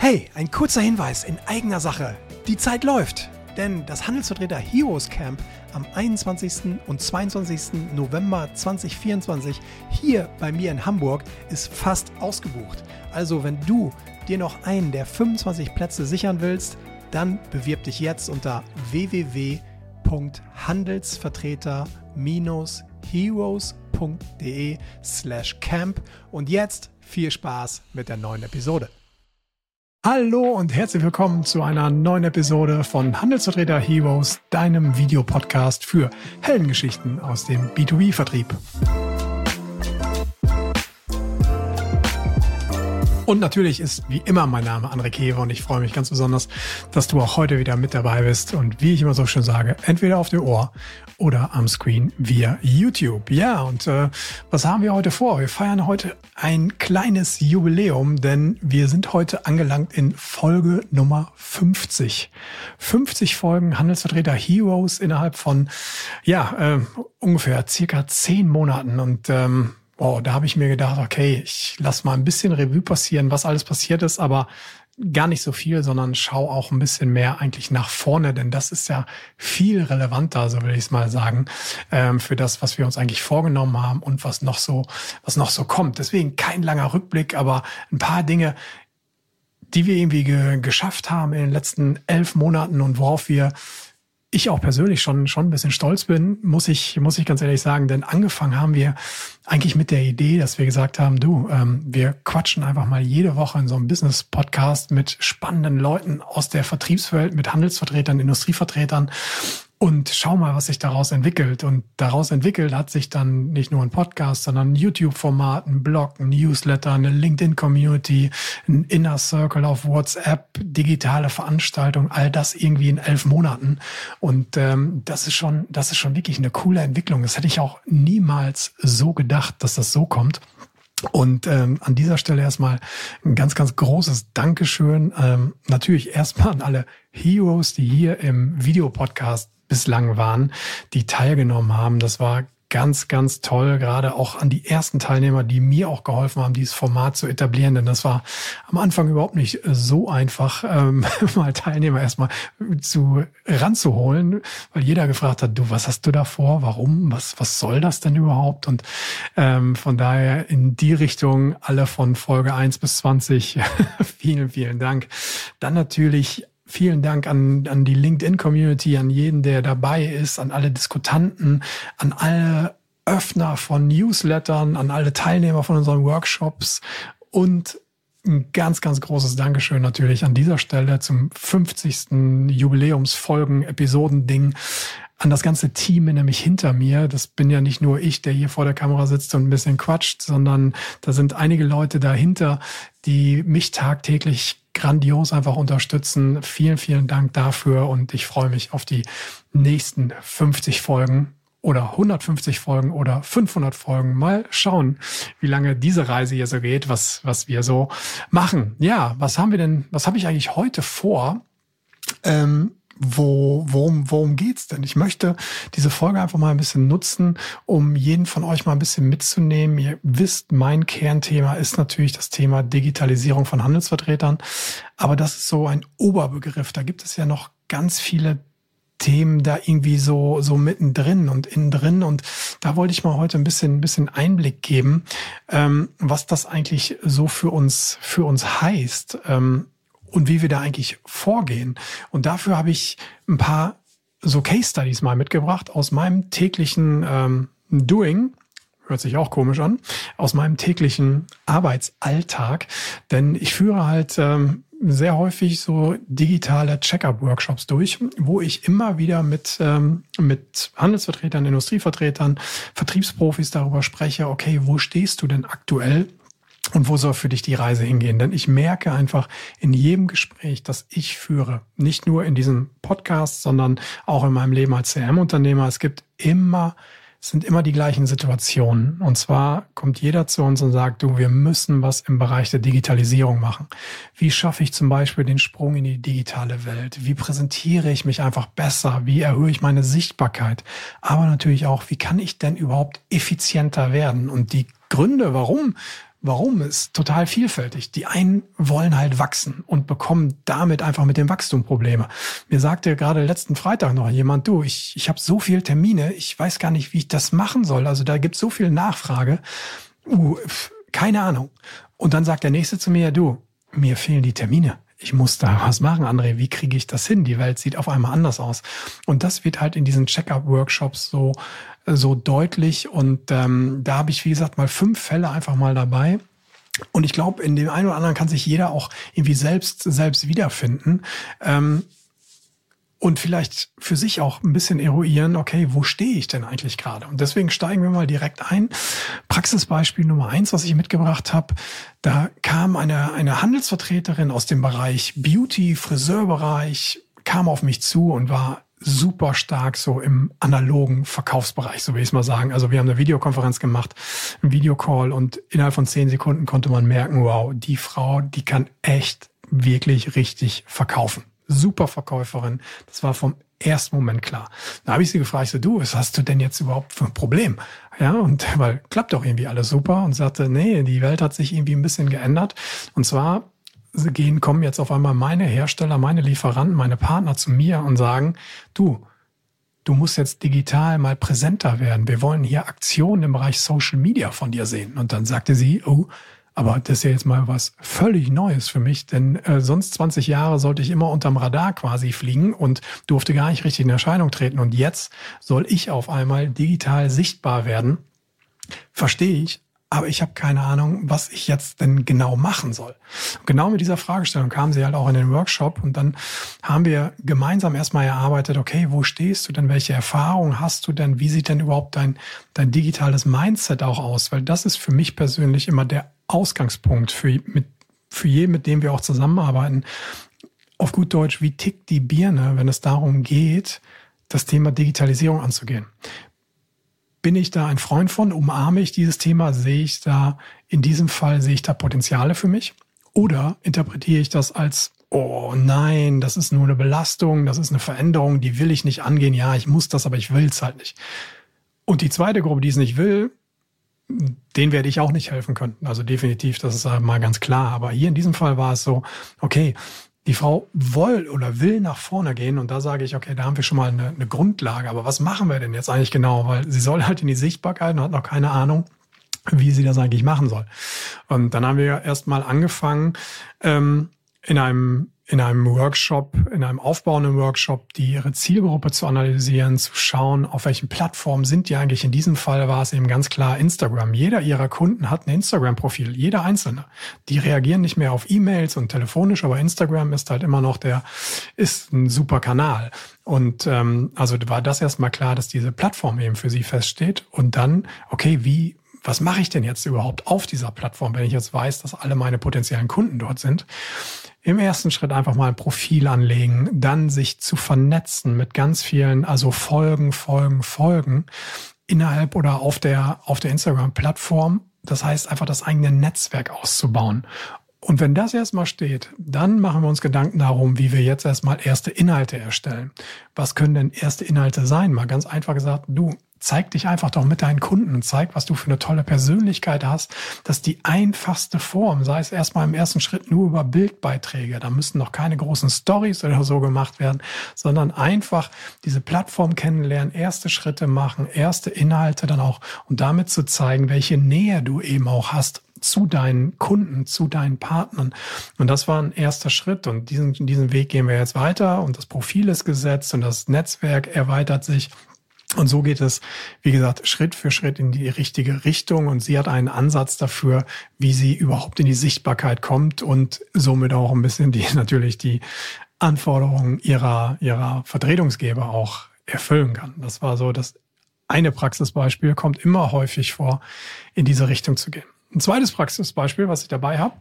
Hey, ein kurzer Hinweis in eigener Sache. Die Zeit läuft, denn das Handelsvertreter Heroes Camp am 21. und 22. November 2024 hier bei mir in Hamburg ist fast ausgebucht. Also wenn du dir noch einen der 25 Plätze sichern willst, dann bewirb dich jetzt unter www.handelsvertreter-heroes.de/camp und jetzt viel Spaß mit der neuen Episode. Hallo und herzlich willkommen zu einer neuen Episode von Handelsvertreter Heroes, deinem Videopodcast für Heldengeschichten aus dem B2B-Vertrieb. Und natürlich ist wie immer mein Name André Kewe und ich freue mich ganz besonders, dass du auch heute wieder mit dabei bist und wie ich immer so schön sage, entweder auf dem Ohr oder am Screen via YouTube. Ja, und was haben wir heute vor? Wir feiern heute ein kleines Jubiläum, denn wir sind heute angelangt in Folge Nummer 50. 50 Folgen Handelsvertreter Heroes innerhalb von ungefähr circa 10 Monaten und da habe ich mir gedacht, okay, ich lasse mal ein bisschen Revue passieren, was alles passiert ist, aber gar nicht so viel, sondern schau auch ein bisschen mehr eigentlich nach vorne, denn das ist ja viel relevanter, so will ich es mal sagen, für das, was wir uns eigentlich vorgenommen haben und was noch so kommt. Deswegen kein langer Rückblick, aber ein paar Dinge, die wir irgendwie geschafft haben in den letzten 11 Monaten und worauf ich auch persönlich schon ein bisschen stolz bin, muss ich ganz ehrlich sagen, denn angefangen haben wir eigentlich mit der Idee, dass wir gesagt haben, wir quatschen einfach mal jede Woche in so einem Business-Podcast mit spannenden Leuten aus der Vertriebswelt, mit Handelsvertretern, Industrievertretern und schau mal, was sich daraus entwickelt. Und daraus entwickelt hat sich dann nicht nur ein Podcast, sondern ein YouTube-Format, ein Blog, ein Newsletter, eine LinkedIn-Community, ein Inner Circle auf WhatsApp, digitale Veranstaltungen, all das irgendwie in 11 Monaten. Und das ist schon wirklich eine coole Entwicklung. Das hätte ich auch niemals so gedacht, dass das so kommt. Und an dieser Stelle erstmal ein ganz, ganz großes Dankeschön. Natürlich erstmal an alle Heroes, die hier im Videopodcast bislang waren, die teilgenommen haben. Das war ganz, ganz toll, gerade auch an die ersten Teilnehmer, die mir auch geholfen haben, dieses Format zu etablieren, denn das war am Anfang überhaupt nicht so einfach, mal Teilnehmer erstmal ranzuholen, weil jeder gefragt hat, was hast du da vor, warum, was soll das denn überhaupt? Und von daher in die Richtung alle von Folge 1 bis 20, vielen, vielen Dank. Dann natürlich vielen Dank an die LinkedIn-Community, an jeden, der dabei ist, an alle Diskutanten, an alle Öffner von Newslettern, an alle Teilnehmer von unseren Workshops und ein ganz, ganz großes Dankeschön natürlich an dieser Stelle zum 50. Jubiläumsfolgen-Episodending an das ganze Team nämlich hinter mir. Das bin ja nicht nur ich, der hier vor der Kamera sitzt und ein bisschen quatscht, sondern da sind einige Leute dahinter, die mich tagtäglich grandios einfach unterstützen. Vielen, vielen Dank dafür und ich freue mich auf die nächsten 50 Folgen oder 150 Folgen oder 500 Folgen. Mal schauen, wie lange diese Reise hier so geht, was wir so machen. Ja, was habe ich eigentlich heute vor? Worum geht's denn? Ich möchte diese Folge einfach mal ein bisschen nutzen, um jeden von euch mal ein bisschen mitzunehmen. Ihr wisst, mein Kernthema ist natürlich das Thema Digitalisierung von Handelsvertretern. Aber das ist so ein Oberbegriff. Da gibt es ja noch ganz viele Themen da irgendwie so mittendrin und innen drin. Und da wollte ich mal heute ein bisschen Einblick geben, was das eigentlich so für uns heißt. Und wie wir da eigentlich vorgehen. Und dafür habe ich ein paar so Case Studies mal mitgebracht aus meinem täglichen Doing. Hört sich auch komisch an. Aus meinem täglichen Arbeitsalltag. Denn ich führe halt sehr häufig so digitale Check-up-Workshops durch, wo ich immer wieder mit Handelsvertretern, Industrievertretern, Vertriebsprofis darüber spreche, okay, wo stehst du denn aktuell? Und wo soll für dich die Reise hingehen? Denn ich merke einfach in jedem Gespräch, das ich führe, nicht nur in diesem Podcast, sondern auch in meinem Leben als CRM-Unternehmer, es sind immer die gleichen Situationen. Und zwar kommt jeder zu uns und sagt, wir müssen was im Bereich der Digitalisierung machen. Wie schaffe ich zum Beispiel den Sprung in die digitale Welt? Wie präsentiere ich mich einfach besser? Wie erhöhe ich meine Sichtbarkeit? Aber natürlich auch, wie kann ich denn überhaupt effizienter werden? Und die Gründe, warum Warum? Ist total vielfältig. Die einen wollen halt wachsen und bekommen damit einfach mit dem Wachstum Probleme. Mir sagte gerade letzten Freitag noch jemand, du, ich habe so viele Termine, ich weiß gar nicht, wie ich das machen soll. Also da gibt es so viel Nachfrage. Keine Ahnung. Und dann sagt der Nächste zu mir, du, mir fehlen die Termine. Ich muss da was machen, André. Wie kriege ich das hin? Die Welt sieht auf einmal anders aus. Und das wird halt in diesen Check-up-Workshops so deutlich. Und da habe ich, wie gesagt, mal 5 Fälle einfach mal dabei. Und ich glaube, in dem einen oder anderen kann sich jeder auch irgendwie selbst wiederfinden. Und vielleicht für sich auch ein bisschen eruieren, okay, wo stehe ich denn eigentlich gerade? Und deswegen steigen wir mal direkt ein. Praxisbeispiel Nummer 1, was ich mitgebracht habe, da kam eine Handelsvertreterin aus dem Bereich Beauty, Friseurbereich, kam auf mich zu und war super stark so im analogen Verkaufsbereich, so will ich es mal sagen. Also wir haben eine Videokonferenz gemacht, einen Videocall und innerhalb von 10 Sekunden konnte man merken, wow, die Frau, die kann echt wirklich richtig verkaufen. Super Verkäuferin. Das war vom ersten Moment klar. Da habe ich sie gefragt, so, du, was hast du denn jetzt überhaupt für ein Problem? Ja, und weil klappt doch irgendwie alles super und sagte, nee, die Welt hat sich irgendwie ein bisschen geändert. Und zwar kommen jetzt auf einmal meine Hersteller, meine Lieferanten, meine Partner zu mir und sagen, du musst jetzt digital mal präsenter werden. Wir wollen hier Aktionen im Bereich Social Media von dir sehen. Und dann sagte sie, oh, aber das ist ja jetzt mal was völlig Neues für mich, denn sonst 20 Jahre sollte ich immer unterm Radar quasi fliegen und durfte gar nicht richtig in Erscheinung treten. Und jetzt soll ich auf einmal digital sichtbar werden. Verstehe ich, aber ich habe keine Ahnung, was ich jetzt denn genau machen soll. Und genau mit dieser Fragestellung kam sie halt auch in den Workshop und dann haben wir gemeinsam erstmal erarbeitet, okay, wo stehst du denn, welche Erfahrungen hast du denn, wie sieht denn überhaupt dein digitales Mindset auch aus? Weil das ist für mich persönlich immer der Ausgangspunkt für jeden, mit dem wir auch zusammenarbeiten. Auf gut Deutsch, wie tickt die Birne, wenn es darum geht, das Thema Digitalisierung anzugehen? Bin ich da ein Freund von? Umarme ich dieses Thema? In diesem Fall sehe ich da Potenziale für mich? Oder interpretiere ich das als, oh nein, das ist nur eine Belastung, das ist eine Veränderung, die will ich nicht angehen. Ja, ich muss das, aber ich will es halt nicht. Und die zweite Gruppe, die es nicht will, denen werde ich auch nicht helfen können. Also definitiv, das ist mal ganz klar. Aber hier in diesem Fall war es so, okay, die Frau will nach vorne gehen und da sage ich, okay, da haben wir schon mal eine Grundlage. Aber was machen wir denn jetzt eigentlich genau? Weil sie soll halt in die Sichtbarkeit und hat noch keine Ahnung, wie sie das eigentlich machen soll. Und dann haben wir erst mal angefangen, in einem Workshop, in einem aufbauenden Workshop, ihre Zielgruppe zu analysieren, zu schauen, auf welchen Plattformen sind die eigentlich. In diesem Fall war es eben ganz klar Instagram. Jeder ihrer Kunden hat ein Instagram-Profil, jeder einzelne. Die reagieren nicht mehr auf E-Mails und telefonisch, aber Instagram ist halt immer noch ist ein super Kanal. Und also war das erstmal klar, dass diese Plattform eben für sie feststeht. Und dann, okay, was mache ich denn jetzt überhaupt auf dieser Plattform, wenn ich jetzt weiß, dass alle meine potenziellen Kunden dort sind? Im ersten Schritt einfach mal ein Profil anlegen, dann sich zu vernetzen mit ganz vielen, also Folgen innerhalb oder auf der Instagram-Plattform. Das heißt einfach das eigene Netzwerk auszubauen. Und wenn das erstmal steht, dann machen wir uns Gedanken darum, wie wir jetzt erstmal erste Inhalte erstellen. Was können denn erste Inhalte sein? Mal ganz einfach gesagt, zeig dich einfach doch mit deinen Kunden und zeig, was du für eine tolle Persönlichkeit hast. Das ist die einfachste Form, sei es erstmal im ersten Schritt nur über Bildbeiträge. Da müssen noch keine großen Stories oder so gemacht werden, sondern einfach diese Plattform kennenlernen, erste Schritte machen, erste Inhalte dann auch und damit zu zeigen, welche Nähe du eben auch hast zu deinen Kunden, zu deinen Partnern. Und das war ein erster Schritt und diesen Weg gehen wir jetzt weiter und das Profil ist gesetzt und das Netzwerk erweitert sich. Und so geht es, wie gesagt, Schritt für Schritt in die richtige Richtung. Und sie hat einen Ansatz dafür, wie sie überhaupt in die Sichtbarkeit kommt und somit auch ein bisschen natürlich die Anforderungen ihrer Vertretungsgeber auch erfüllen kann. Das war so das eine Praxisbeispiel, kommt immer häufig vor, in diese Richtung zu gehen. Ein zweites Praxisbeispiel, was ich dabei habe,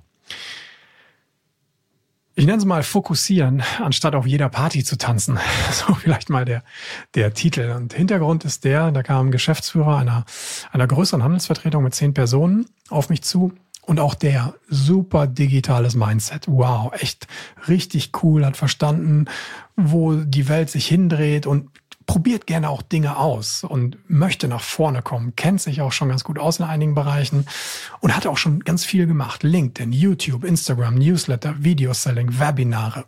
ich nenne es mal fokussieren, anstatt auf jeder Party zu tanzen. So vielleicht mal der Titel. Und Hintergrund ist da kam ein Geschäftsführer einer größeren Handelsvertretung mit 10 Personen auf mich zu. Und auch der super digitales Mindset. Wow, echt richtig cool, hat verstanden, wo die Welt sich hindreht und probiert gerne auch Dinge aus und möchte nach vorne kommen, kennt sich auch schon ganz gut aus in einigen Bereichen und hat auch schon ganz viel gemacht. LinkedIn, YouTube, Instagram, Newsletter, Video-Selling, Webinare.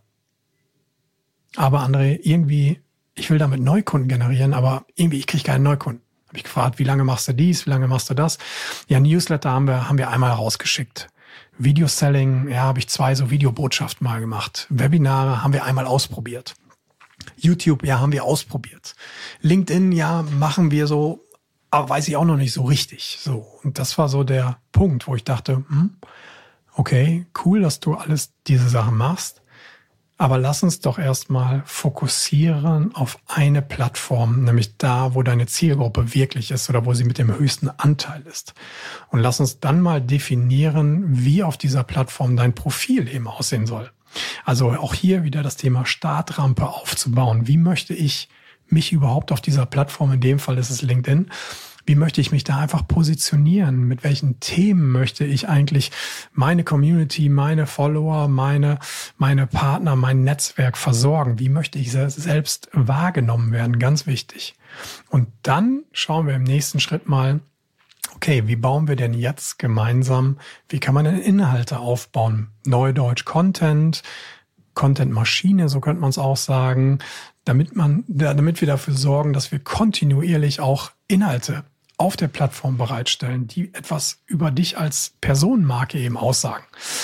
Aber André, irgendwie, ich will damit Neukunden generieren, aber irgendwie, ich kriege keinen Neukunden. Habe ich gefragt, wie lange machst du dies, wie lange machst du das? Ja, Newsletter haben wir einmal rausgeschickt. Video-Selling, ja, habe ich 2 so Videobotschaften mal gemacht. Webinare haben wir einmal ausprobiert. YouTube, ja, haben wir ausprobiert. LinkedIn, ja, machen wir so, aber weiß ich auch noch nicht so richtig. So, und das war so der Punkt, wo ich dachte, okay, cool, dass du alles diese Sachen machst, aber lass uns doch erstmal fokussieren auf eine Plattform, nämlich da, wo deine Zielgruppe wirklich ist oder wo sie mit dem höchsten Anteil ist. Und lass uns dann mal definieren, wie auf dieser Plattform dein Profil eben aussehen soll. Also auch hier wieder das Thema Startrampe aufzubauen. Wie möchte ich mich überhaupt auf dieser Plattform, in dem Fall ist es LinkedIn, wie möchte ich mich da einfach positionieren? Mit welchen Themen möchte ich eigentlich meine Community, meine Follower, meine Partner, mein Netzwerk versorgen? Wie möchte ich selbst wahrgenommen werden? Ganz wichtig. Und dann schauen wir im nächsten Schritt mal, okay, wie bauen wir denn jetzt gemeinsam, wie kann man denn Inhalte aufbauen? Neudeutsch Content, Content-Maschine, so könnte man es auch sagen, damit wir dafür sorgen, dass wir kontinuierlich auch Inhalte auf der Plattform bereitstellen, die etwas über dich als Personenmarke eben aussagen.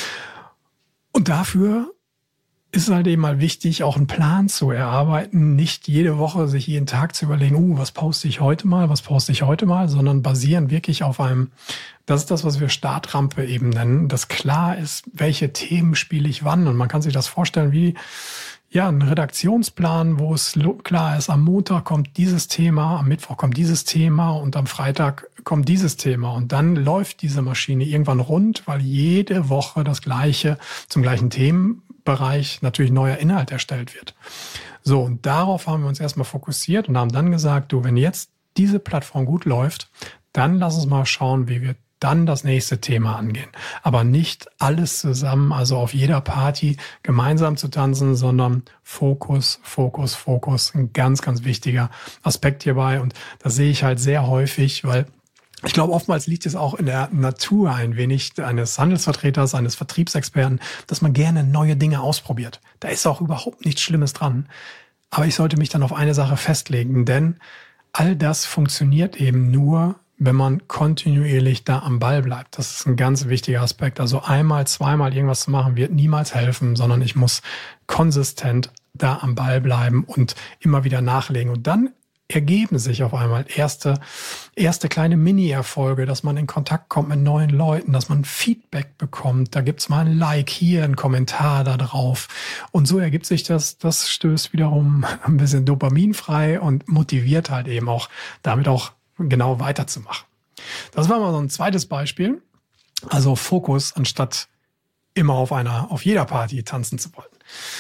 Und dafür ist es halt eben mal wichtig, auch einen Plan zu erarbeiten, nicht jede Woche sich jeden Tag zu überlegen, was poste ich heute mal, sondern basieren wirklich auf das ist das, was wir Startrampe eben nennen, dass klar ist, welche Themen spiele ich wann. Und man kann sich das vorstellen wie ein Redaktionsplan, wo es klar ist, am Montag kommt dieses Thema, am Mittwoch kommt dieses Thema und am Freitag kommt dieses Thema. Und dann läuft diese Maschine irgendwann rund, weil jede Woche das Gleiche zum gleichen Themenbereich natürlich neuer Inhalt erstellt wird. So, und darauf haben wir uns erstmal fokussiert und haben dann gesagt, wenn jetzt diese Plattform gut läuft, dann lass uns mal schauen, wie wir dann das nächste Thema angehen. Aber nicht alles zusammen, also auf jeder Party gemeinsam zu tanzen, sondern Fokus, Fokus, Fokus. Ein ganz, ganz wichtiger Aspekt hierbei. Und das sehe ich halt sehr häufig, weil ich glaube, oftmals liegt es auch in der Natur ein wenig eines Handelsvertreters, eines Vertriebsexperten, dass man gerne neue Dinge ausprobiert. Da ist auch überhaupt nichts Schlimmes dran. Aber ich sollte mich dann auf eine Sache festlegen, denn all das funktioniert eben nur, wenn man kontinuierlich da am Ball bleibt. Das ist ein ganz wichtiger Aspekt. Also einmal, zweimal irgendwas zu machen, wird niemals helfen, sondern ich muss konsistent da am Ball bleiben und immer wieder nachlegen. Und dann ergeben sich auf einmal erste kleine Mini-Erfolge, dass man in Kontakt kommt mit neuen Leuten, dass man Feedback bekommt. Da gibt's mal ein Like hier, ein Kommentar da drauf. Und so ergibt sich das stößt wiederum ein bisschen Dopamin frei und motiviert halt eben auch, damit auch genau weiterzumachen. Das war mal so ein zweites Beispiel. Also Fokus, anstatt immer auf jeder Party tanzen zu wollen.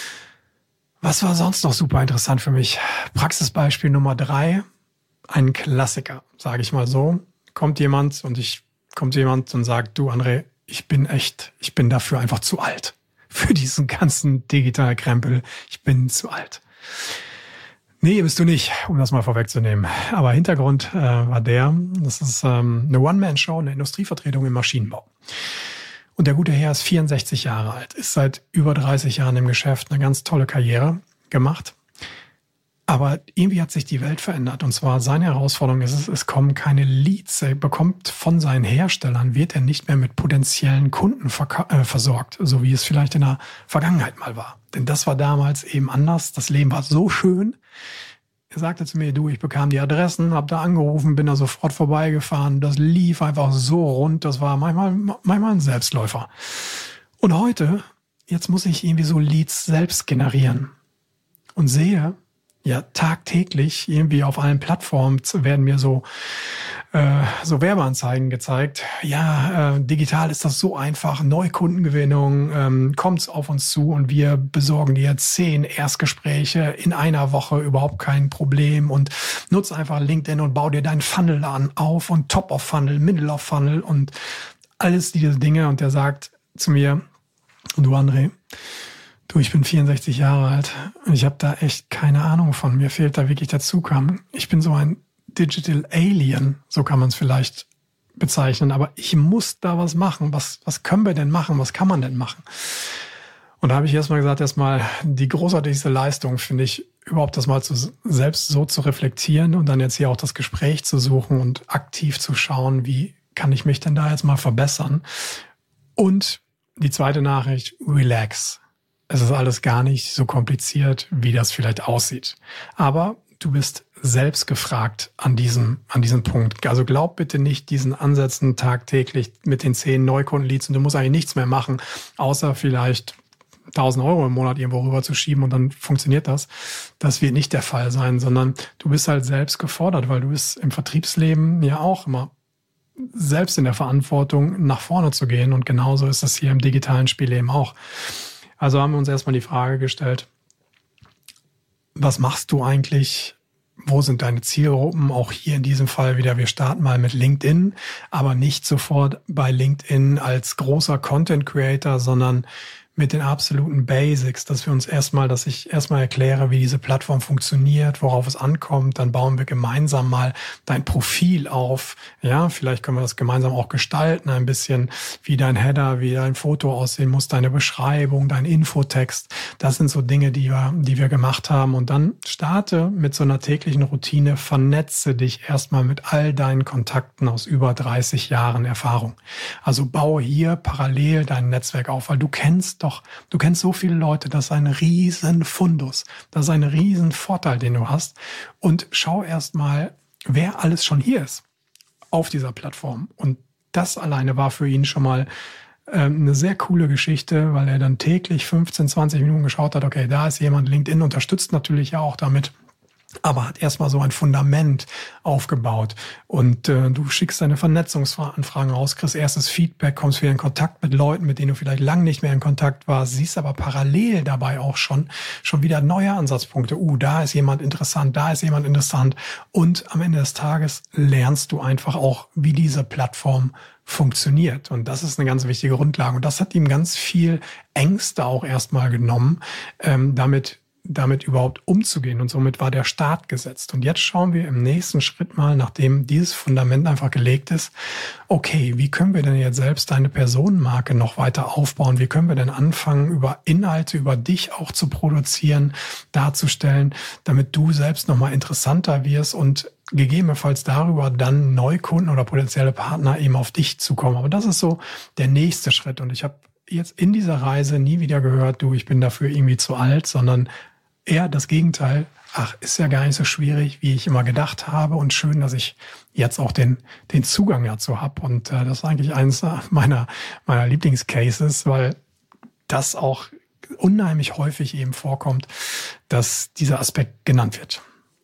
Was war sonst noch super interessant für mich? Praxisbeispiel Nummer 3. Ein Klassiker, sage ich mal so. Kommt jemand und sagt, du André, ich bin dafür einfach zu alt. Für diesen ganzen Digitalkrempel. Ich bin zu alt. Nee, bist du nicht, um das mal vorwegzunehmen. Aber Hintergrund war das ist eine One-Man-Show, eine Industrievertretung im Maschinenbau. Und der gute Herr ist 64 Jahre alt, ist seit über 30 Jahren im Geschäft, eine ganz tolle Karriere gemacht. Aber irgendwie hat sich die Welt verändert. Und zwar seine Herausforderung ist es kommen keine Leads. Er bekommt von seinen Herstellern, wird er nicht mehr mit potenziellen Kunden versorgt, so wie es vielleicht in der Vergangenheit mal war. Denn das war damals eben anders. Das Leben war so schön. Er sagte zu mir, ich bekam die Adressen, habe da angerufen, bin da sofort vorbeigefahren. Das lief einfach so rund. Das war manchmal ein Selbstläufer. Und heute, jetzt muss ich irgendwie so Leads selbst generieren. Und sehe, tagtäglich irgendwie auf allen Plattformen werden mir so Werbeanzeigen gezeigt. Digital ist das so einfach. Neukundengewinnung, kommt auf uns zu und wir besorgen dir 10 Erstgespräche in einer Woche, überhaupt kein Problem und nutz einfach LinkedIn und bau dir deinen Funnel auf und Top of Funnel, Middle of Funnel und alles diese Dinge. Und der sagt zu mir, du André, Du, ich bin 64 Jahre alt und ich habe da echt keine Ahnung von. Mir fehlt da wirklich der Zugang. Ich bin so ein Digital Alien, so kann man es vielleicht bezeichnen. Aber ich muss da was machen. Was können wir denn machen? Was kann man denn machen? Und da habe ich erstmal gesagt, die großartigste Leistung finde ich, überhaupt das mal selbst so zu reflektieren und dann jetzt hier auch das Gespräch zu suchen und aktiv zu schauen, wie kann ich mich denn da jetzt mal verbessern? Und die zweite Nachricht, relax. Es ist alles gar nicht so kompliziert, wie das vielleicht aussieht. Aber du bist selbst gefragt an diesem Punkt. Also glaub bitte nicht diesen Ansätzen tagtäglich mit den 10 Neukundenleads und du musst eigentlich nichts mehr machen, außer vielleicht 1.000 Euro im Monat irgendwo rüber zu schieben und dann funktioniert das. Das wird nicht der Fall sein, sondern du bist halt selbst gefordert, weil du bist im Vertriebsleben ja auch immer selbst in der Verantwortung, nach vorne zu gehen. Und genauso ist das hier im digitalen Spiel eben auch. Also haben wir uns erstmal die Frage gestellt, was machst du eigentlich? Wo sind deine Zielgruppen? Auch hier in diesem Fall wieder, wir starten mal mit LinkedIn, aber nicht sofort bei LinkedIn als großer Content Creator, sondern mit den absoluten Basics, dass ich erstmal erkläre, wie diese Plattform funktioniert, worauf es ankommt. Dann bauen wir gemeinsam mal dein Profil auf. Ja, vielleicht können wir das gemeinsam auch gestalten, ein bisschen, wie dein Header, wie dein Foto aussehen muss, deine Beschreibung, dein Infotext. Das sind so Dinge, die wir gemacht haben. Und dann starte mit so einer täglichen Routine, vernetze dich erstmal mit all deinen Kontakten aus über 30 Jahren Erfahrung. Also baue hier parallel dein Netzwerk auf, weil du kennst so viele Leute, das ist ein riesen Fundus, das ist ein riesen Vorteil, den du hast. Und schau erst mal, wer alles schon hier ist auf dieser Plattform. Und das alleine war für ihn schon mal eine sehr coole Geschichte, weil er dann täglich 15, 20 Minuten geschaut hat, okay, da ist jemand, LinkedIn unterstützt natürlich ja auch damit, aber hat erstmal so ein Fundament aufgebaut. Und du schickst deine Vernetzungsanfragen raus, kriegst erstes Feedback, kommst wieder in Kontakt mit Leuten, mit denen du vielleicht lange nicht mehr in Kontakt warst, siehst aber parallel dabei auch schon wieder neue Ansatzpunkte. Da ist jemand interessant, da ist jemand interessant. Und am Ende des Tages lernst du einfach auch, wie diese Plattform funktioniert. Und das ist eine ganz wichtige Grundlage. Und das hat ihm ganz viel Ängste auch erstmal genommen, damit überhaupt umzugehen. Und somit war der Start gesetzt. Und jetzt schauen wir im nächsten Schritt mal, nachdem dieses Fundament einfach gelegt ist, okay, wie können wir denn jetzt selbst deine Personenmarke noch weiter aufbauen? Wie können wir denn anfangen, über Inhalte, über dich auch zu produzieren, darzustellen, damit du selbst nochmal interessanter wirst und gegebenenfalls darüber dann Neukunden oder potenzielle Partner eben auf dich zukommen. Aber das ist so der nächste Schritt. Und ich habe jetzt in dieser Reise nie wieder gehört, ich bin dafür irgendwie zu alt, sondern eher das Gegenteil. Ist ja gar nicht so schwierig, wie ich immer gedacht habe. Und schön, dass ich jetzt auch den Zugang dazu habe. Und das ist eigentlich eines meiner Lieblingscases, weil das auch unheimlich häufig eben vorkommt, dass dieser Aspekt genannt wird.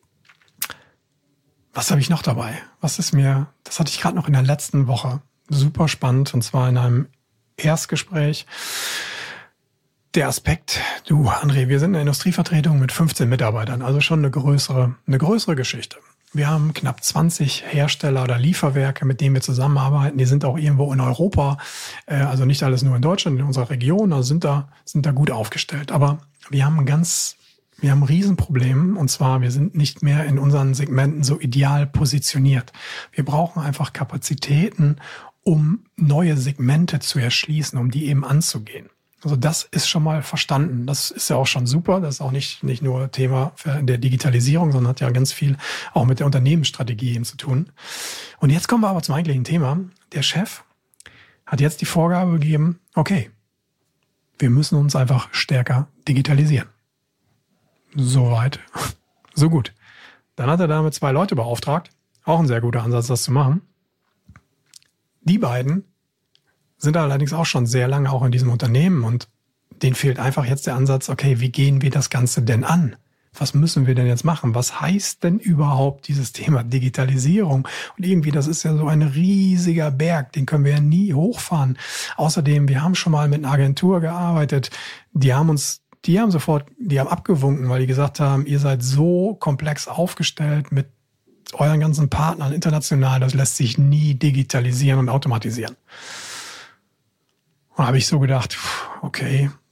Was habe ich noch dabei? Das hatte ich gerade noch in der letzten Woche. Super spannend, und zwar in einem Erstgespräch. Der Aspekt, André, wir sind eine Industrievertretung mit 15 Mitarbeitern, also schon eine größere Geschichte. Wir haben knapp 20 Hersteller oder Lieferwerke, mit denen wir zusammenarbeiten. Die sind auch irgendwo in Europa, also nicht alles nur in Deutschland, in unserer Region, also sind da gut aufgestellt. Aber wir haben ein Riesenproblem, und zwar, wir sind nicht mehr in unseren Segmenten so ideal positioniert. Wir brauchen einfach Kapazitäten, um neue Segmente zu erschließen, um die eben anzugehen. Also das ist schon mal verstanden. Das ist ja auch schon super. Das ist auch nicht nur Thema der Digitalisierung, sondern hat ja ganz viel auch mit der Unternehmensstrategie eben zu tun. Und jetzt kommen wir aber zum eigentlichen Thema. Der Chef hat jetzt die Vorgabe gegeben, okay, wir müssen uns einfach stärker digitalisieren. Soweit, so gut. Dann hat er damit 2 Leute beauftragt. Auch ein sehr guter Ansatz, das zu machen. Die beiden sind allerdings auch schon sehr lange auch in diesem Unternehmen, und denen fehlt einfach jetzt der Ansatz, okay, wie gehen wir das Ganze denn an? Was müssen wir denn jetzt machen? Was heißt denn überhaupt dieses Thema Digitalisierung? Und irgendwie, das ist ja so ein riesiger Berg, den können wir ja nie hochfahren. Außerdem, wir haben schon mal mit einer Agentur gearbeitet, die haben abgewunken, weil die gesagt haben, ihr seid so komplex aufgestellt mit euren ganzen Partnern international, das lässt sich nie digitalisieren und automatisieren. Und da habe ich so gedacht, okay,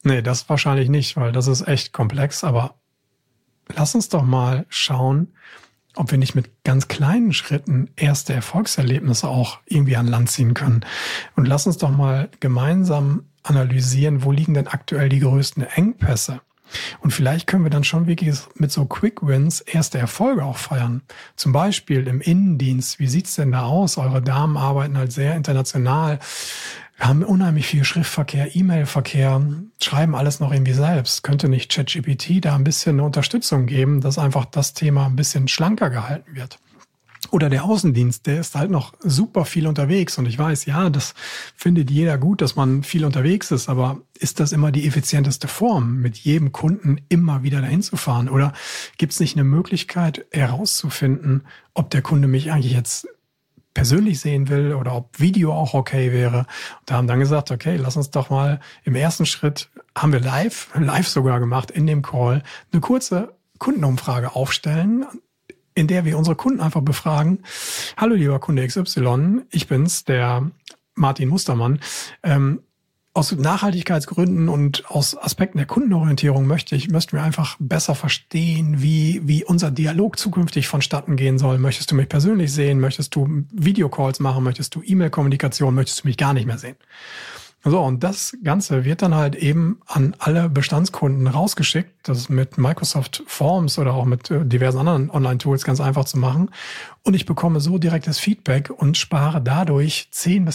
Nee, das wahrscheinlich nicht, weil das ist echt komplex. Aber lass uns doch mal schauen, ob wir nicht mit ganz kleinen Schritten erste Erfolgserlebnisse auch irgendwie an Land ziehen können. Und lass uns doch mal gemeinsam analysieren, wo liegen denn aktuell die größten Engpässe. Und vielleicht können wir dann schon wirklich mit so Quick Wins erste Erfolge auch feiern. Zum Beispiel im Innendienst. Wie sieht's denn da aus? Eure Damen arbeiten halt sehr international. Wir haben unheimlich viel Schriftverkehr, E-Mail-Verkehr, schreiben alles noch irgendwie selbst. Könnte nicht ChatGPT da ein bisschen eine Unterstützung geben, dass einfach das Thema ein bisschen schlanker gehalten wird? Oder der Außendienst, der ist halt noch super viel unterwegs. Und ich weiß, ja, das findet jeder gut, dass man viel unterwegs ist. Aber ist das immer die effizienteste Form, mit jedem Kunden immer wieder dahin zu fahren? Oder gibt es nicht eine Möglichkeit herauszufinden, ob der Kunde mich eigentlich jetzt persönlich sehen will oder ob Video auch okay wäre? Und da haben dann gesagt, okay, lass uns doch mal im ersten Schritt, haben wir live sogar gemacht in dem Call, eine kurze Kundenumfrage aufstellen, in der wir unsere Kunden einfach befragen. Hallo lieber Kunde XY, ich bin's, der Martin Mustermann. Aus Nachhaltigkeitsgründen und aus Aspekten der Kundenorientierung möchten wir einfach besser verstehen, wie unser Dialog zukünftig vonstatten gehen soll. Möchtest du mich persönlich sehen? Möchtest du Videocalls machen? Möchtest du E-Mail-Kommunikation? Möchtest du mich gar nicht mehr sehen? So, und das Ganze wird dann halt eben an alle Bestandskunden rausgeschickt. Das ist mit Microsoft Forms oder auch mit diversen anderen Online-Tools ganz einfach zu machen. Und ich bekomme so direktes Feedback und spare dadurch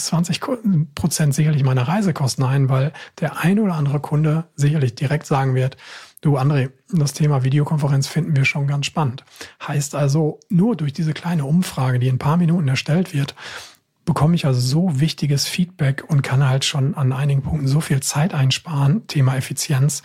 10-20% sicherlich meine Reisekosten ein, weil der ein oder andere Kunde sicherlich direkt sagen wird, du André, das Thema Videokonferenz finden wir schon ganz spannend. Heißt also, nur durch diese kleine Umfrage, die in ein paar Minuten erstellt wird, bekomme ich also so wichtiges Feedback und kann halt schon an einigen Punkten so viel Zeit einsparen, Thema Effizienz.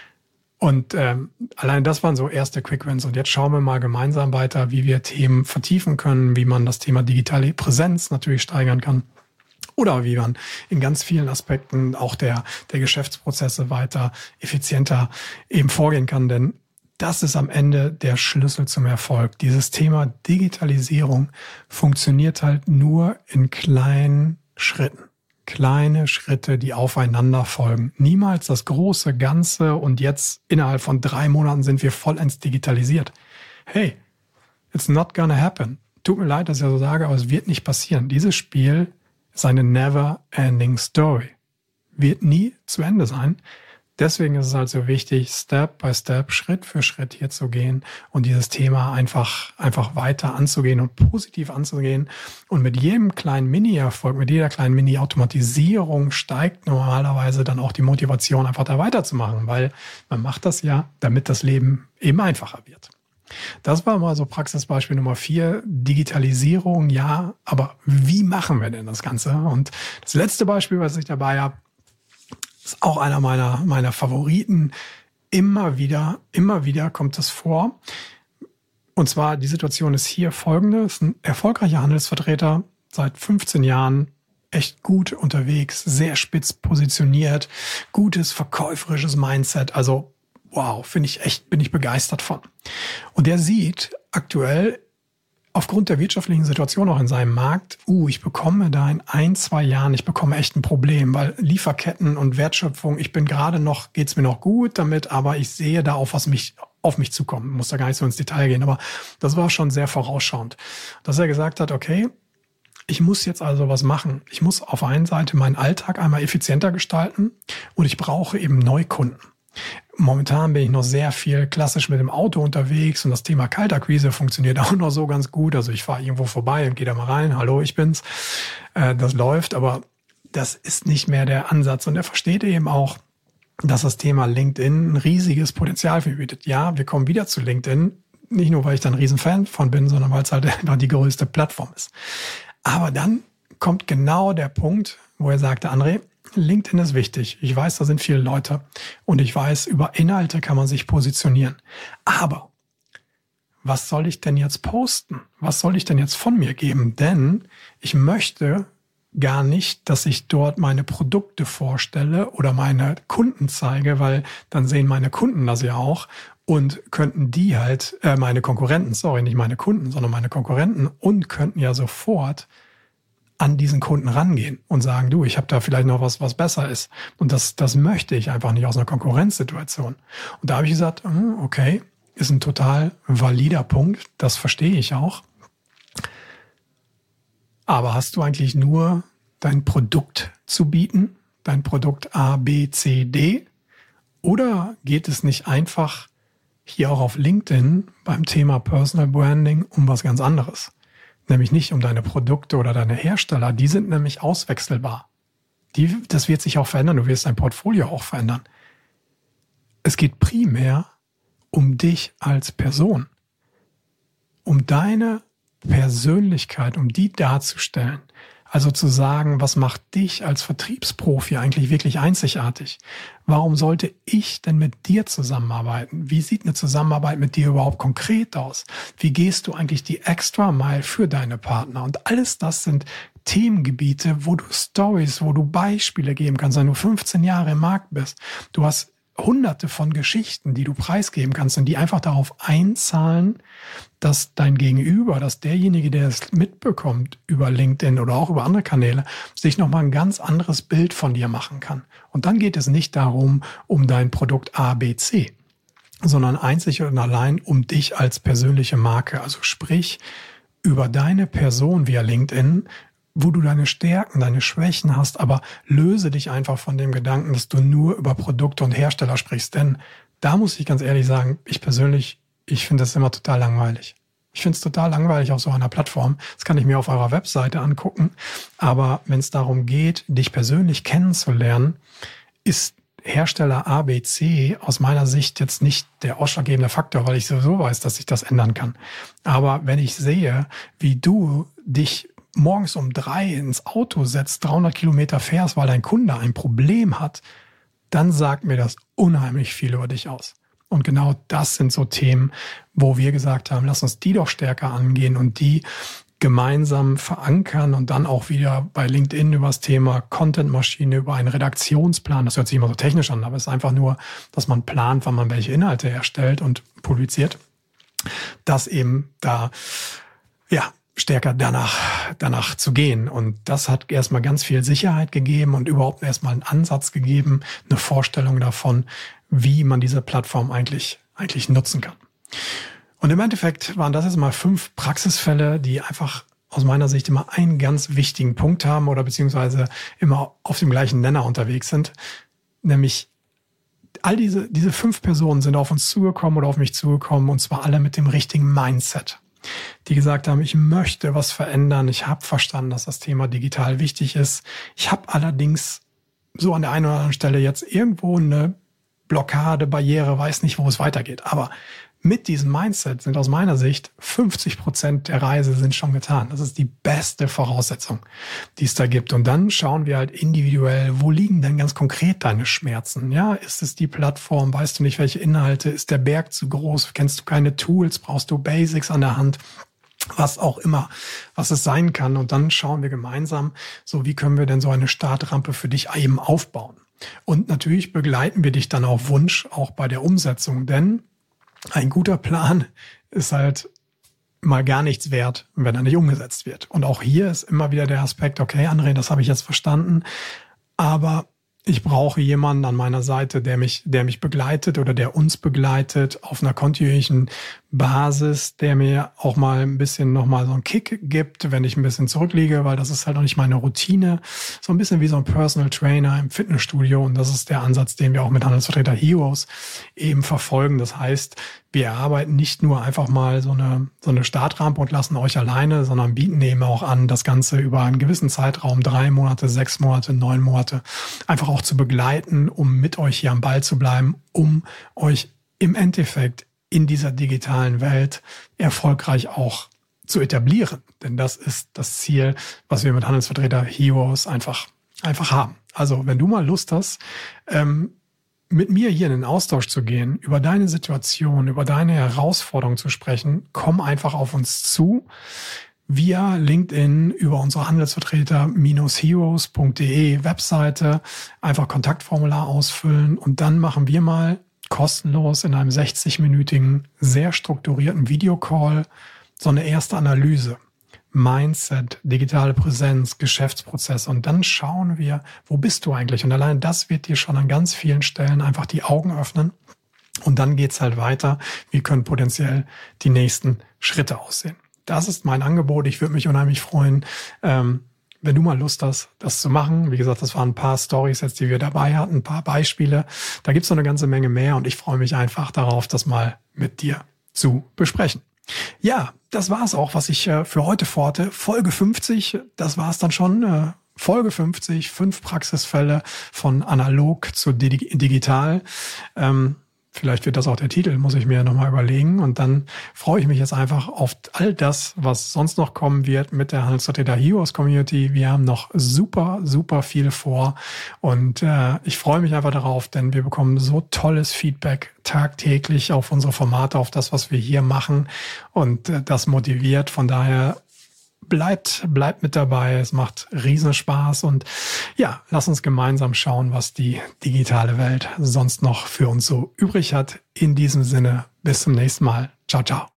Und allein das waren so erste Quick Wins. Und jetzt schauen wir mal gemeinsam weiter, wie wir Themen vertiefen können, wie man das Thema digitale Präsenz natürlich steigern kann. Oder wie man in ganz vielen Aspekten auch der Geschäftsprozesse weiter effizienter eben vorgehen kann. Denn das ist am Ende der Schlüssel zum Erfolg. Dieses Thema Digitalisierung funktioniert halt nur in kleinen Schritten. Kleine Schritte, die aufeinander folgen. Niemals das große Ganze und jetzt innerhalb von 3 Monaten sind wir vollends digitalisiert. Hey, it's not gonna happen. Tut mir leid, dass ich das so sage, aber es wird nicht passieren. Dieses Spiel ist eine never-ending Story. Wird nie zu Ende sein. Deswegen ist es halt so wichtig, Step by Step, Schritt für Schritt hier zu gehen und dieses Thema einfach weiter anzugehen und positiv anzugehen. Und mit jedem kleinen Mini-Erfolg, mit jeder kleinen Mini-Automatisierung steigt normalerweise dann auch die Motivation, einfach da weiterzumachen, weil man macht das ja, damit das Leben eben einfacher wird. Das war mal so Praxisbeispiel Nummer 4, Digitalisierung, ja, aber wie machen wir denn das Ganze? Und das letzte Beispiel, was ich dabei habe, ist auch einer meiner Favoriten. Immer wieder kommt das vor. Und zwar, die Situation ist hier folgende. Es ist ein erfolgreicher Handelsvertreter, seit 15 Jahren echt gut unterwegs, sehr spitz positioniert, gutes verkäuferisches Mindset. Also, wow, bin ich begeistert von. Und der sieht aktuell aufgrund der wirtschaftlichen Situation auch in seinem Markt, ich bekomme da in 1-2 Jahren, ich bekomme echt ein Problem, weil Lieferketten und Wertschöpfung, geht's mir noch gut damit, aber ich sehe da auf mich zukommt. Muss da gar nicht so ins Detail gehen, aber das war schon sehr vorausschauend. Dass er gesagt hat, okay, ich muss jetzt also was machen. Ich muss auf der einen Seite meinen Alltag einmal effizienter gestalten und ich brauche eben Neukunden. Momentan bin ich noch sehr viel klassisch mit dem Auto unterwegs und das Thema Kaltakquise funktioniert auch noch so ganz gut. Also ich fahre irgendwo vorbei und gehe da mal rein. Hallo, ich bin's. Das läuft, aber das ist nicht mehr der Ansatz. Und er versteht eben auch, dass das Thema LinkedIn ein riesiges Potenzial für ihn bietet. Ja, wir kommen wieder zu LinkedIn. Nicht nur, weil ich da ein Riesenfan von bin, sondern weil es halt einfach die größte Plattform ist. Aber dann kommt genau der Punkt, wo er sagte, André, LinkedIn ist wichtig. Ich weiß, da sind viele Leute und ich weiß, über Inhalte kann man sich positionieren. Aber was soll ich denn jetzt posten? Was soll ich denn jetzt von mir geben? Denn ich möchte gar nicht, dass ich dort meine Produkte vorstelle oder meine Kunden zeige, weil dann sehen meine Kunden das ja auch und könnten die halt, meine Konkurrenten, nicht meine Kunden, sondern meine Konkurrenten und könnten ja sofort an diesen Kunden rangehen und sagen, du, ich habe da vielleicht noch was besser ist. Und das möchte ich einfach nicht aus einer Konkurrenzsituation. Und da habe ich gesagt, okay, ist ein total valider Punkt, das verstehe ich auch. Aber hast du eigentlich nur dein Produkt zu bieten, dein Produkt A, B, C, D? Oder geht es nicht einfach hier auch auf LinkedIn beim Thema Personal Branding um was ganz anderes? Nämlich nicht um deine Produkte oder deine Hersteller, die sind nämlich auswechselbar. Das wird sich auch verändern, du wirst dein Portfolio auch verändern. Es geht primär um dich als Person, um deine Persönlichkeit, um die darzustellen. Also zu sagen, was macht dich als Vertriebsprofi eigentlich wirklich einzigartig? Warum sollte ich denn mit dir zusammenarbeiten? Wie sieht eine Zusammenarbeit mit dir überhaupt konkret aus? Wie gehst du eigentlich die Extra Mile für deine Partner? Und alles das sind Themengebiete, wo du Stories, wo du Beispiele geben kannst, wenn du 15 Jahre im Markt bist. Du hast Hunderte von Geschichten, die du preisgeben kannst und die einfach darauf einzahlen, dass dein Gegenüber, dass derjenige, der es mitbekommt über LinkedIn oder auch über andere Kanäle, sich nochmal ein ganz anderes Bild von dir machen kann. Und dann geht es nicht darum, um dein Produkt A, B, C, sondern einzig und allein um dich als persönliche Marke. Also sprich über deine Person via LinkedIn, wo du deine Stärken, deine Schwächen hast, aber löse dich einfach von dem Gedanken, dass du nur über Produkte und Hersteller sprichst. Denn da muss ich ganz ehrlich sagen, ich finde das immer total langweilig. Ich finde es total langweilig auf so einer Plattform. Das kann ich mir auf eurer Webseite angucken. Aber wenn es darum geht, dich persönlich kennenzulernen, ist Hersteller A, B, C aus meiner Sicht jetzt nicht der ausschlaggebende Faktor, weil ich sowieso weiß, dass ich das ändern kann. Aber wenn ich sehe, wie du dich morgens um 3 ins Auto setzt, 300 Kilometer fährst, weil dein Kunde ein Problem hat, dann sagt mir das unheimlich viel über dich aus. Und genau das sind so Themen, wo wir gesagt haben, lass uns die doch stärker angehen und die gemeinsam verankern und dann auch wieder bei LinkedIn über das Thema Content-Maschine, über einen Redaktionsplan. Das hört sich immer so technisch an, aber es ist einfach nur, dass man plant, wann man welche Inhalte erstellt und publiziert, dass eben da, stärker danach zu gehen. Und das hat erstmal ganz viel Sicherheit gegeben und überhaupt erstmal einen Ansatz gegeben, eine Vorstellung davon, wie man diese Plattform eigentlich nutzen kann. Und im Endeffekt waren das jetzt mal 5 Praxisfälle, die einfach aus meiner Sicht immer einen ganz wichtigen Punkt haben oder beziehungsweise immer auf dem gleichen Nenner unterwegs sind. Nämlich all diese 5 Personen sind auf uns zugekommen oder auf mich zugekommen und zwar alle mit dem richtigen Mindset. Die gesagt haben, ich möchte was verändern. Ich habe verstanden, dass das Thema digital wichtig ist. Ich habe allerdings so an der einen oder anderen Stelle jetzt irgendwo eine Blockade, Barriere, weiß nicht, wo es weitergeht. Aber mit diesem Mindset sind aus meiner Sicht 50% der Reise sind schon getan. Das ist die beste Voraussetzung, die es da gibt. Und dann schauen wir halt individuell, wo liegen denn ganz konkret deine Schmerzen? Ja, ist es die Plattform? Weißt du nicht, welche Inhalte? Ist der Berg zu groß? Kennst du keine Tools? Brauchst du Basics an der Hand? Was auch immer, was es sein kann. Und dann schauen wir gemeinsam, so wie können wir denn so eine Startrampe für dich eben aufbauen? Und natürlich begleiten wir dich dann auf Wunsch auch bei der Umsetzung, denn ein guter Plan ist halt mal gar nichts wert, wenn er nicht umgesetzt wird. Und auch hier ist immer wieder der Aspekt, okay, André, das habe ich jetzt verstanden, aber ich brauche jemanden an meiner Seite, der mich begleitet oder der uns begleitet auf einer kontinuierlichen Basis, der mir auch mal ein bisschen nochmal so einen Kick gibt, wenn ich ein bisschen zurückliege, weil das ist halt noch nicht meine Routine. So ein bisschen wie so ein Personal Trainer im Fitnessstudio und das ist der Ansatz, den wir auch mit Handelsvertreter Heroes eben verfolgen. Das heißt, wir erarbeiten nicht nur einfach mal so eine Startrampe und lassen euch alleine, sondern bieten eben auch an, das Ganze über einen gewissen Zeitraum, 3 Monate, 6 Monate, 9 Monate, einfach auch zu begleiten, um mit euch hier am Ball zu bleiben, um euch im Endeffekt in dieser digitalen Welt erfolgreich auch zu etablieren. Denn das ist das Ziel, was wir mit Handelsvertreter Heroes einfach haben. Also wenn du mal Lust hast, mit mir hier in den Austausch zu gehen, über deine Situation, über deine Herausforderungen zu sprechen, komm einfach auf uns zu, via LinkedIn, über unsere Handelsvertreter-heroes.de Webseite, einfach Kontaktformular ausfüllen und dann machen wir mal kostenlos in einem 60-minütigen, sehr strukturierten Videocall so eine erste Analyse. Mindset, digitale Präsenz, Geschäftsprozesse. Und dann schauen wir, wo bist du eigentlich? Und allein das wird dir schon an ganz vielen Stellen einfach die Augen öffnen. Und dann geht's halt weiter. Wie können potenziell die nächsten Schritte aussehen? Das ist mein Angebot. Ich würde mich unheimlich freuen, wenn du mal Lust hast, das zu machen. Wie gesagt, das waren ein paar Storys jetzt, die wir dabei hatten, ein paar Beispiele. Da gibt's noch eine ganze Menge mehr und ich freue mich einfach darauf, das mal mit dir zu besprechen. Ja, das war's auch, was ich für heute vorhatte. Folge 50, das war's dann schon. Folge 50, 5 Praxisfälle von analog zu digital. Vielleicht wird das auch der Titel, muss ich mir nochmal überlegen. Und dann freue ich mich jetzt einfach auf all das, was sonst noch kommen wird mit der Handelsvertreter Heroes Community. Wir haben noch super, super viel vor. Und ich freue mich einfach darauf, denn wir bekommen so tolles Feedback tagtäglich auf unsere Formate, auf das, was wir hier machen. Und das motiviert. Von daher bleibt mit dabei. Es macht riesen Spaß und ja, lass uns gemeinsam schauen, was die digitale Welt sonst noch für uns so übrig hat. In diesem Sinne, bis zum nächsten Mal. Ciao, ciao.